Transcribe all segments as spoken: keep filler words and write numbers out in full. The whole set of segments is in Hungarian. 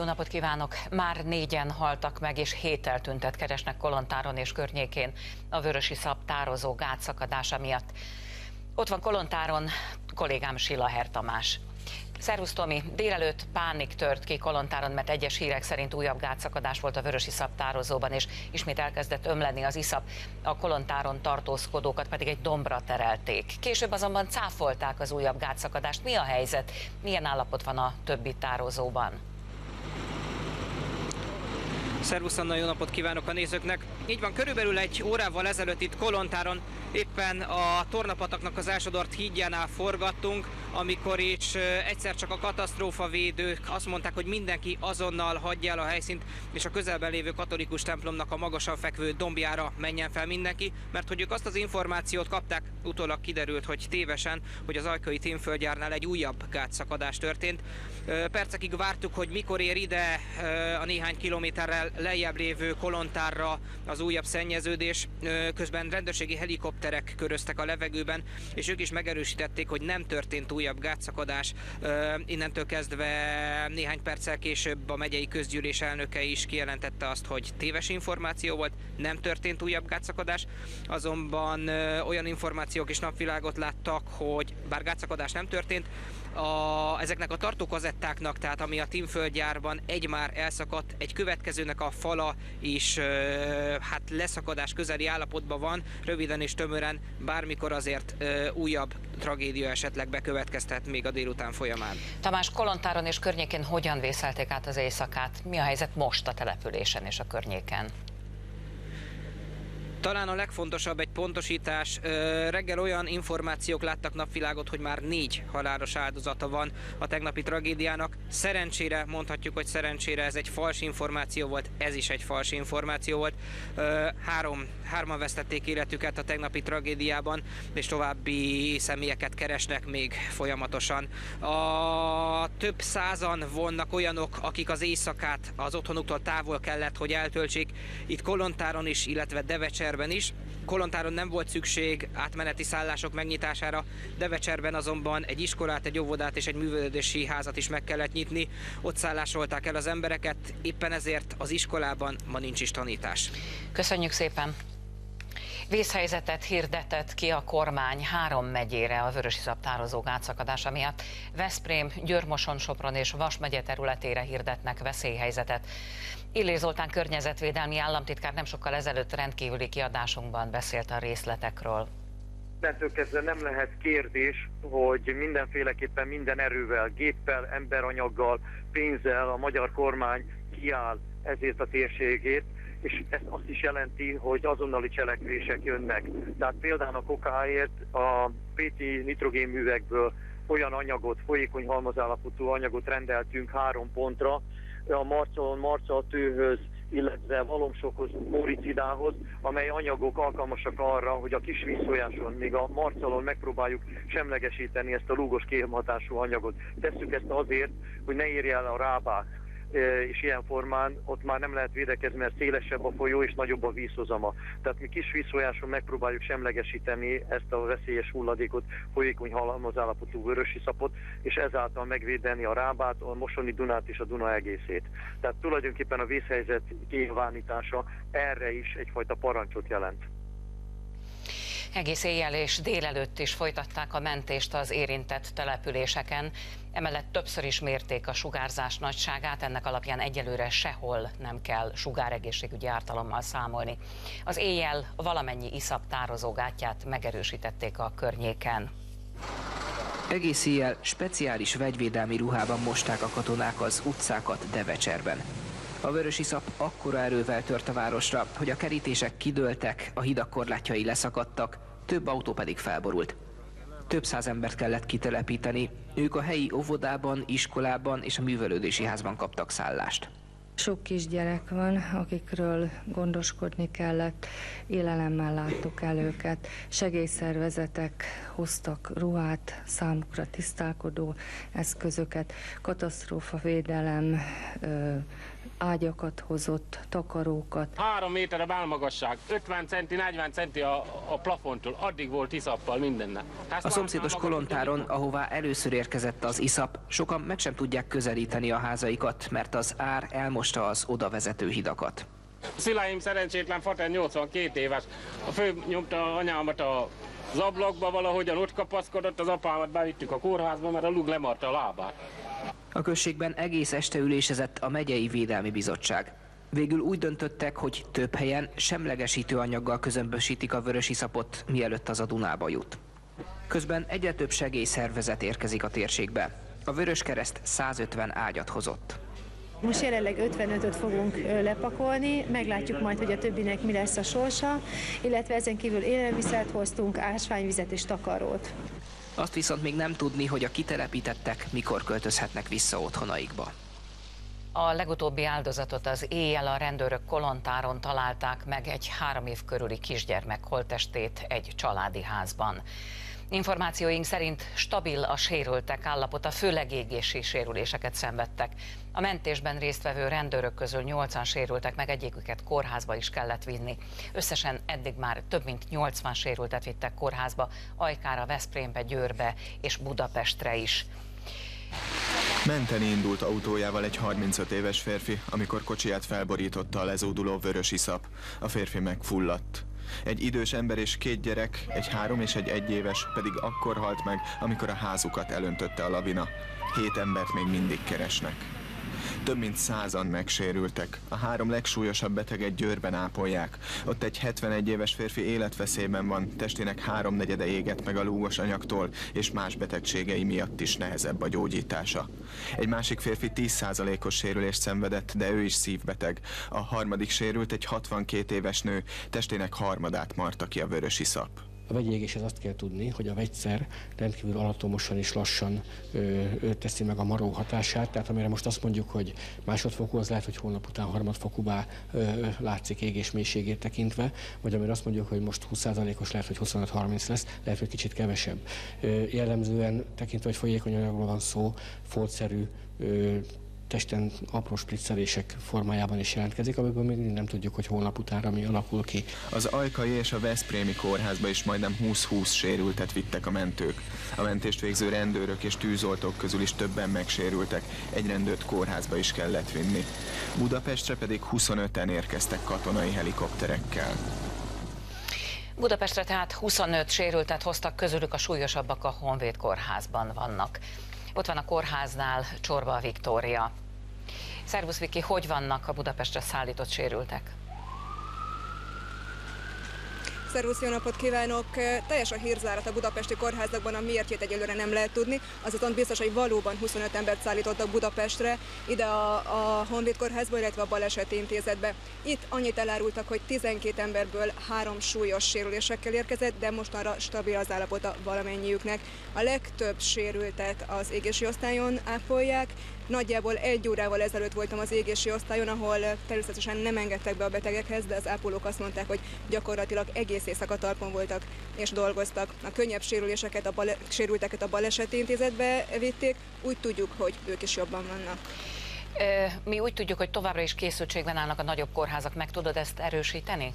Jó napot kívánok! Már négyen haltak meg, és hét eltüntet keresnek Kolontáron és környékén a vörösiszap tározó gátszakadása miatt. Ott van Kolontáron kollégám Silaher Tamás. Szervusz Tomi, délelőtt pánik tört ki Kolontáron, mert egyes hírek szerint újabb gátszakadás volt a vörösiszap tározóban, és ismét elkezdett ömleni az iszap, a Kolontáron tartózkodókat pedig egy dombra terelték. Később azonban cáfolták az újabb gátszakadást. Mi a helyzet? Milyen állapot van a többi tározóban? Szervusz Anna, jó napot kívánok a nézőknek! Így van, körülbelül egy órával ezelőtt itt Kolontáron éppen a Tornapataknak az elsodort hídjánál forgattunk, amikor is egyszer csak a katasztrófavédők azt mondták, hogy mindenki azonnal hagyja el a helyszínt, és a közelben lévő katolikus templomnak a magasan fekvő dombjára menjen fel mindenki, mert hogy ők azt az információt kapták, utólag kiderült, hogy tévesen, hogy az ajkai Tinföldgyárnál egy újabb gátszakadás történt. Percekig vártuk, hogy mikor ér ide a néhány kilométerrel lejjebb lévő Kolontárra az újabb szennyeződés. Közben rendőrségi helikopterek köröztek a levegőben, és ők is megerősítették, hogy nem történt újabb gátszakadás. Innentől kezdve néhány perccel később a megyei közgyűlés elnöke is kijelentette azt, hogy téves információ volt, nem történt újabb gátszakadás, azonban olyan információk is napvilágot láttak, hogy bár gátszakadás nem történt, A, ezeknek a tartókazettáknak, tehát ami a Tinföldgyárban egy már elszakadt, egy következőnek a fala is ö, hát leszakadás közeli állapotban van, röviden és tömören bármikor azért ö, újabb tragédia esetleg bekövetkezhet még a délután folyamán. Tamás, Kolontáron és környékén hogyan vészelték át az éjszakát? Mi a helyzet most a településen és a környéken? Talán a legfontosabb egy pontosítás. Reggel olyan információk láttak napvilágot, hogy már négy halálos áldozata van a tegnapi tragédiának. Szerencsére, mondhatjuk, hogy szerencsére ez egy fals információ volt, ez is egy fals információ volt. Három, hárman vesztették életüket a tegnapi tragédiában, és további személyeket keresnek még folyamatosan. A több százan vannak olyanok, akik az éjszakát az otthonuktól távol kellett, hogy eltöltsék. Itt Kolontáron is, illetve Devecserben is. Kolontáron nem volt szükség átmeneti szállások megnyitására, Devecserben azonban egy iskolát, egy óvodát és egy művelődési házat is meg kellett nyitni. Ott szállásolták el az embereket, éppen ezért az iskolában ma nincs is tanítás. Köszönjük szépen! Vészhelyzetet hirdetett ki a kormány három megyére a vörösiszap tározó gátszakadása miatt. Veszprém, Győr-Moson, Sopron és Vas megye területére hirdetnek veszélyhelyzetet. Illés Zoltán környezetvédelmi államtitkár nem sokkal ezelőtt rendkívüli kiadásunkban beszélt a részletekről. Innentől kezdve nem lehet kérdés, hogy mindenféleképpen minden erővel, géppel, emberanyaggal, pénzzel a magyar kormány kiáll ezért a térségét, és ez azt is jelenti, hogy azonnali cselekvések jönnek. Tehát például a kokáért a pé té nitrogénművekből olyan anyagot, folyékony halmazállapotú anyagot rendeltünk három pontra, a marcalon, marcaltőhöz, illetve valomsokhoz, móricidához, amely anyagok alkalmasak arra, hogy a kis vízfolyáson, még a marcalon megpróbáljuk semlegesíteni ezt a lúgos kémhatású anyagot. Tesszük ezt azért, hogy ne érje el a rábát, és ilyen formán ott már nem lehet védekezni, mert szélesebb a folyó és nagyobb a vízhozama. Tehát mi kis vízfolyáson megpróbáljuk semlegesíteni ezt a veszélyes hulladékot, folyékony halmazállapotú vörösiszapot, és ezáltal megvédeni a Rábát, a Mosoni Dunát és a Duna egészét. Tehát tulajdonképpen a vészhelyzet kinyilvánítása erre is egyfajta parancsot jelent. Egész éjjel és délelőtt is folytatták a mentést az érintett településeken. Emellett többször is mérték a sugárzás nagyságát, ennek alapján egyelőre sehol nem kell sugáregészségügyi ártalommal számolni. Az éjjel valamennyi iszap tározógátját megerősítették a környéken. Egész éjjel speciális vegyvédelmi ruhában mosták a katonák az utcákat Devecserben. A vörösiszap akkora erővel tört a városra, hogy a kerítések kidőltek, a hidak korlátjai leszakadtak, több autó pedig felborult. Több száz embert kellett kitelepíteni, ők a helyi óvodában, iskolában és a művelődési házban kaptak szállást. Sok kisgyerek van, akikről gondoskodni kellett, élelemmel láttuk el őket. Segélyszervezetek hoztak ruhát, számukra tisztálkodó eszközöket, katasztrófavédelem ágyakat hozott, takarókat. Három méter a bálmagasság, ötven centi, negyven centi a, a plafontól, addig volt iszappal mindenne. A szomszédos Kolontáron, ahová először érkezett az iszap, sokan meg sem tudják közelíteni a házaikat, mert az ár elmosta az oda vezető hidakat. Sziláim szerencsétlen fater nyolcvankét éves, a fő nyomta anyámat az ablakba, valahogyan ott kapaszkodott, az apámat bevittük a kórházba, mert a lug lemarta a lábát. A községben egész este ülésezett a megyei védelmi bizottság. Végül úgy döntöttek, hogy több helyen semlegesítő anyaggal közömbösítik a vörösiszapot, mielőtt az a Dunába jut. Közben egyre több segélyszervezet érkezik a térségbe. A Vöröskereszt százötven ágyat hozott. Most jelenleg ötvenötöt fogunk lepakolni, meglátjuk majd, hogy a többinek mi lesz a sorsa, illetve ezen kívül élelmiszert hoztunk, ásványvizet és takarót. Azt viszont még nem tudni, hogy a kitelepítettek mikor költözhetnek vissza otthonaikba. A legutóbbi áldozatot az éjjel a rendőrök Kolontáron találták meg, egy három év körüli kisgyermek holttestét egy családi házban. Információink szerint stabil a sérültek állapota, főleg égési sérüléseket szenvedtek. A mentésben résztvevő rendőrök közül nyolcan sérültek meg, egyiküket kórházba is kellett vinni. Összesen eddig már több mint nyolcvan sérültet vittek kórházba, Ajkára, Veszprémbe, Győrbe és Budapestre is. Menteni indult autójával egy harmincöt éves férfi, amikor kocsiját felborította a lezóduló vörösiszap. A férfi megfulladt. Egy idős ember és két gyerek, egy három és egy egyéves pedig akkor halt meg, amikor a házukat elöntötte a lavina. Hét embert még mindig keresnek. Több mint százan megsérültek. A három legsúlyosabb beteget Győrben ápolják. Ott egy hetvenegy éves férfi életveszélyben van, testének háromnegyede égett meg a lúgos anyagtól, és más betegségei miatt is nehezebb a gyógyítása. Egy másik férfi tíz százalékos sérülést szenvedett, de ő is szívbeteg. A harmadik sérült egy hatvankét éves nő, testének harmadát marta ki a vörösiszap. A vegyégéshez azt kell tudni, hogy a vegyszer rendkívül alatomosan és lassan ö, ö, teszi meg a maró hatását, tehát amire most azt mondjuk, hogy másodfokú, az lehet, hogy holnap után harmadfokúvá ö, látszik égés mélységét tekintve, vagy amire azt mondjuk, hogy most húsz százalékos, lehet, hogy huszonöt-harminc lesz, lehet, hogy kicsit kevesebb. Ö, jellemzően tekintve, hogy folyékony anyagról van szó, foltszerű, ö, testen apró spriccelések formájában is jelentkezik, amiből még nem tudjuk, hogy holnap utánra mi alakul ki. Az ajkai és a veszprémi kórházba is majdnem húsz-húsz sérültet vittek a mentők. A mentést végző rendőrök és tűzoltók közül is többen megsérültek, egy rendőrt kórházba is kellett vinni. Budapestre pedig huszonöten érkeztek katonai helikopterekkel. Budapestre tehát huszonöt sérültet hoztak, közülük a súlyosabbak a Honvéd kórházban vannak. Ott van a kórháznál Csorba Viktória. Szervusz Viki, hogy vannak a Budapestre szállított sérültek? Szervusz, jó napot kívánok! Teljes a hírzárat a budapesti kórházakban, a miértjét egyelőre nem lehet tudni, azonban biztos, hogy valóban huszonöt embert szállítottak Budapestre, ide a, a Honvéd kórházba, illetve a Baleseti Intézetbe. Itt annyit elárultak, hogy tizenkét emberből három súlyos sérülésekkel érkezett, de mostanra stabil az állapota valamennyiüknek. A legtöbb sérültet az égési osztályon ápolják. Nagyjából egy órával ezelőtt voltam az égési osztályon, ahol természetesen nem engedtek be a betegekhez, de az ápolók azt mondták, hogy gyakorlatilag egész éjszaka talpon voltak és dolgoztak. A könnyebb sérüléseket, a bale- sérülteket a Baleseti Intézetbe vitték, úgy tudjuk, hogy ők is jobban vannak. Mi úgy tudjuk, hogy továbbra is készültségben állnak a nagyobb kórházak, meg tudod ezt erősíteni?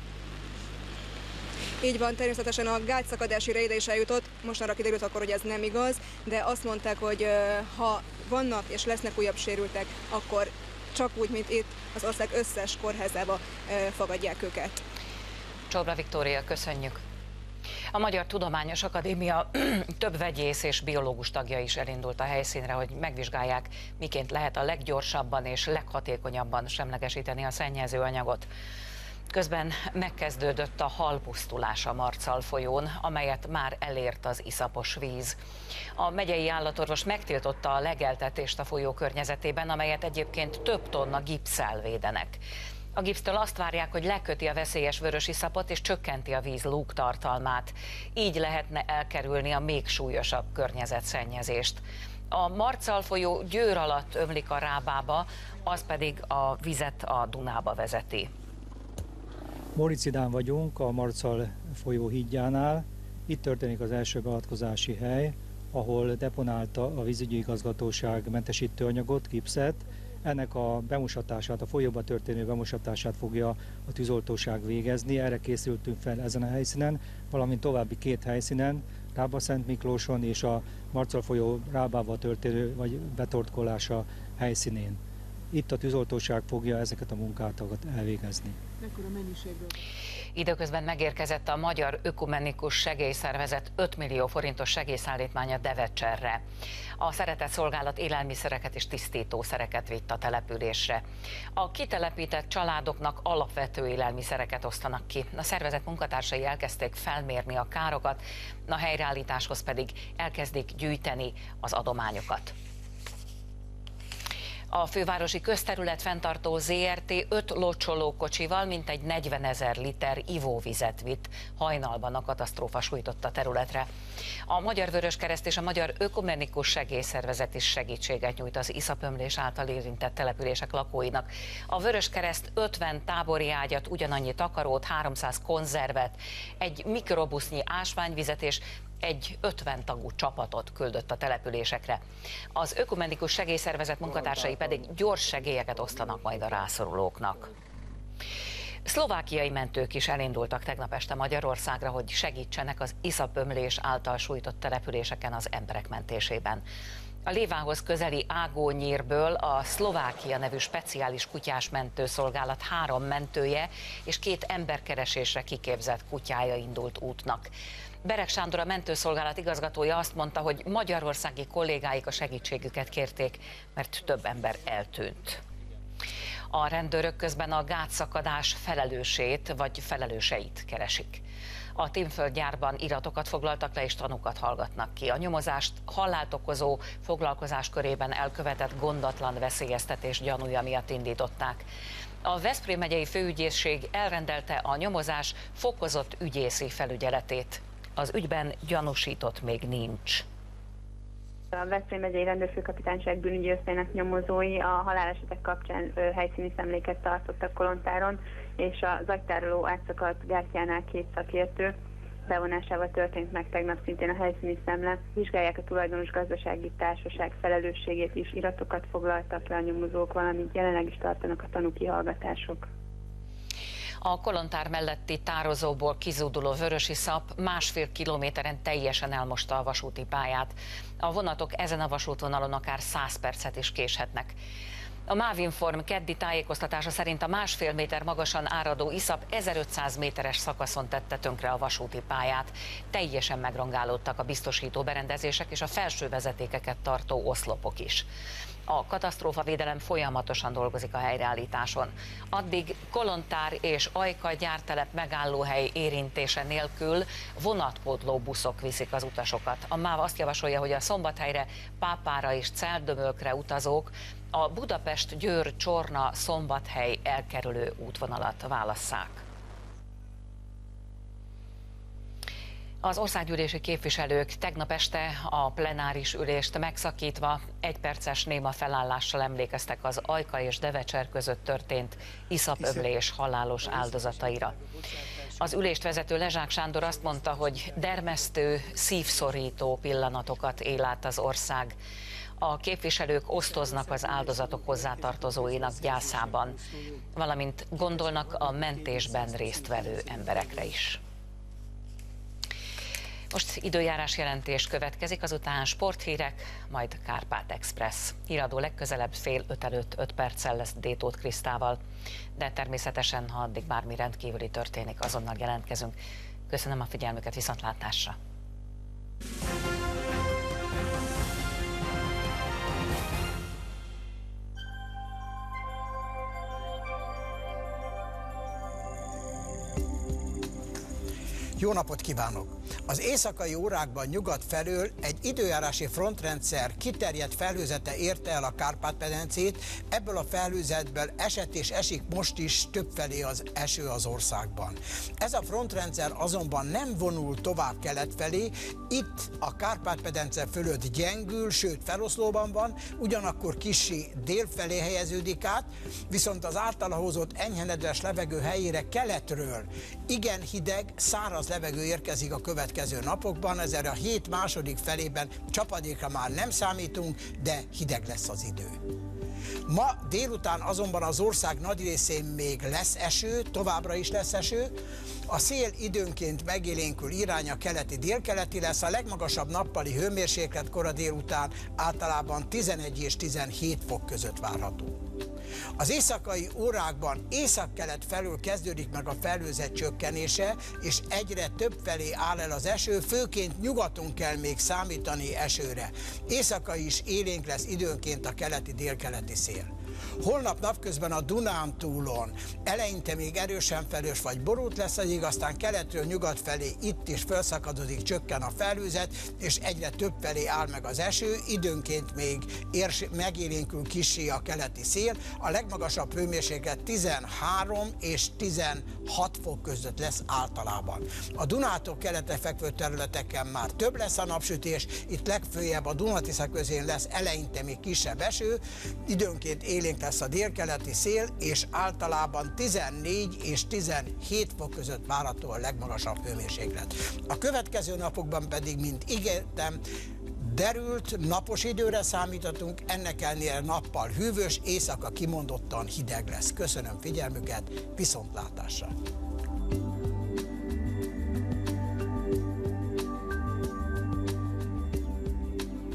Így van, természetesen a gátszakadási ide is eljutott, mostanra kiderült akkor, hogy ez nem igaz, de azt mondták, hogy ha vannak és lesznek újabb sérültek, akkor csak úgy, mint itt, az ország összes kórházába fogadják őket. Csorba Viktória, köszönjük. A Magyar Tudományos Akadémia több vegyész és biológus tagja is elindult a helyszínre, hogy megvizsgálják, miként lehet a leggyorsabban és leghatékonyabban semlegesíteni a szennyező anyagot. Közben megkezdődött a halpusztulás a Marcal folyón, amelyet már elért az iszapos víz. A megyei állatorvos megtiltotta a legeltetést a folyó környezetében, amelyet egyébként több tonna gipsszel védenek. A gipsztől azt várják, hogy leköti a veszélyes vörösiszapot és csökkenti a víz lúgtartalmát. Így lehetne elkerülni a még súlyosabb környezetszennyezést. A Marcal folyó Győr alatt ömlik a Rábába, az pedig a vizet a Dunába vezeti. Moricidán vagyunk, a Marcal folyó hídjánál. Itt történik az első beavatkozási hely, ahol deponálta a vízügyi igazgatóság mentesítőanyagot, gipszet. Ennek a bemosatását, a folyóba történő bemosatását fogja a tűzoltóság végezni. Erre készültünk fel ezen a helyszínen, valamint további két helyszínen, Rába-Szent Miklóson és a Marcal folyó Rábával történő vagy betorkolása helyszínén. Itt a tűzoltóság fogja ezeket a munkákat elvégezni. Mekkora mennyiségről? Időközben megérkezett a Magyar Ökumenikus Segélyszervezet öt millió forintos segélyszállítmánya Devecserre. A Szeretett Szolgálat élelmiszereket és tisztítószereket vitt a településre. A kitelepített családoknak alapvető élelmiszereket osztanak ki. A szervezet munkatársai elkezdték felmérni a károkat, a helyreállításhoz pedig elkezdik gyűjteni az adományokat. A Fővárosi Közterület Fenntartó zé er té öt locsolókocsival mintegy negyvenezer liter ivóvizet vitt hajnalban a katasztrófa sújtotta területre. A Magyar Vöröskereszt és a Magyar Ökumenikus Segélyszervezet is segítséget nyújt az iszapömlés által érintett települések lakóinak. A Vöröskereszt ötven tábori ágyat, ugyanannyi takarót, háromszáz konzervet, egy mikrobusznyi ásványvizet és egy ötven tagú csapatot küldött a településekre. Az Ökumenikus Segélyszervezet munkatársai pedig gyors segélyeket osztanak majd a rászorulóknak. Szlovákiai mentők is elindultak tegnap este Magyarországra, hogy segítsenek az iszapömlés által sújtott településeken az emberek mentésében. A Lévához közeli Ágónyírből a Szlovákia nevű speciális kutyás mentőszolgálat három mentője és két emberkeresésre kiképzett kutyája indult útnak. Bereg Sándor, a mentőszolgálat igazgatója azt mondta, hogy magyarországi kollégáik a segítségüket kérték, mert több ember eltűnt. A rendőrök közben a gátszakadás felelősét vagy felelőseit keresik. A Tinföld gyárban iratokat foglaltak le és tanúkat hallgatnak ki. A nyomozást halált okozó foglalkozás körében elkövetett gondatlan veszélyeztetés gyanúja miatt indították. A Veszprém megyei főügyészség elrendelte a nyomozás fokozott ügyészi felügyeletét. Az ügyben gyanúsított még nincs. A Veszprém megyei rendőrfőkapitányság bűnügyi osztályának nyomozói a halálesetek kapcsán ö, helyszíni szemléket tartottak Kolontáron, és a zagytároló átszakadt gátjánál két szakértő bevonásával történt meg tegnap szintén a helyszíni szemle. Vizsgálják a tulajdonos gazdasági társaság felelősségét is, iratokat foglaltak le a nyomozók, valamint jelenleg is tartanak a tanúkihallgatások. A Kolontár melletti tározóból kizúduló vörösiszap másfél kilométeren teljesen elmosta a vasúti pályát. A vonatok ezen a vasútvonalon akár száz percet is késhetnek. A Mávinform keddi tájékoztatása szerint a másfél méter magasan áradó iszap ezerötszáz méteres szakaszon tette tönkre a vasúti pályát. Teljesen megrongálódtak a biztosító berendezések és a felső vezetékeket tartó oszlopok is. A katasztrófavédelem folyamatosan dolgozik a helyreállításon. Addig Kolontár és Ajka gyártelep megállóhely érintése nélkül vonatpótló buszok viszik az utasokat. A MÁV azt javasolja, hogy a Szombathelyre, Pápára és Celldömölkre utazók a Budapest-Győr-Csorna-Szombathely elkerülő útvonalat válasszák. Az országgyűlési képviselők tegnap este a plenáris ülést megszakítva egyperces néma felállással emlékeztek az Ajka és Devecser között történt iszapömlés halálos áldozataira. Az ülést vezető Lezsák Sándor azt mondta, hogy dermesztő, szívszorító pillanatokat él át az ország. A képviselők osztoznak az áldozatok hozzátartozóinak gyászában, valamint gondolnak a mentésben résztvevő emberekre is. Most időjárás jelentés következik, azután sporthírek, majd Kárpát Express. Híradó legközelebb fél öt előtt öt perccel lesz Détóth Krisztával, de természetesen, ha addig bármi rendkívüli történik, azonnal jelentkezünk. Köszönöm a figyelmüket, viszontlátásra! Jó napot kívánok! Az éjszakai órákban nyugat felől egy időjárási frontrendszer kiterjedt felhőzete érte el a Kárpát-medencét, ebből a felhőzetből esett és esik most is többfelé az eső az országban. Ez a frontrendszer azonban nem vonul tovább kelet felé, itt a Kárpát-medence fölött gyengül, sőt feloszlóban van, ugyanakkor kissé dél felé helyeződik át, viszont az általa hozott enyhe nedves levegő helyére keletről igen hideg, száraz levegő érkezik a következő napokban, ezért a hét második felében csapadékra már nem számítunk, de hideg lesz az idő. Ma délután azonban az ország nagy részén még lesz eső, továbbra is lesz eső. A szél időnként megélénkül, iránya keleti-délkeleti lesz, a legmagasabb nappali hőmérséklet kora délután általában tizenegy és tizenhét fok között várható. Az éjszakai órákban északkelet felől kezdődik meg a felhőzet csökkenése, és egyre több felé áll el az eső, főként nyugaton kell még számítani esőre. Éjszaka is élénk lesz időnként a keleti-délkeleti szél. Holnap napközben a Dunántúlon eleinte még erősen felhős vagy borult lesz az ég, aztán keletről nyugat felé itt is felszakadozik, csökken a felhőzet, és egyre több felé áll meg az eső, időnként még érs, megélénkül kissé a keleti szél, a legmagasabb hőmérséklet tizenhárom és tizenhat fok között lesz általában. A Dunától keletre fekvő területeken már több lesz a napsütés, itt legfőjebb a Duna-Tisza közén lesz eleinte még kisebb eső, időnként élénk lesz a délkeleti szél, és általában tizennégy és tizenhét fok között várható a legmagasabb hőmérséklet. A következő napokban pedig, mint ígértem, derült, napos időre számíthatunk, ennek ellenére nappal hűvös, éjszaka kimondottan hideg lesz. Köszönöm figyelmüket, viszontlátásra!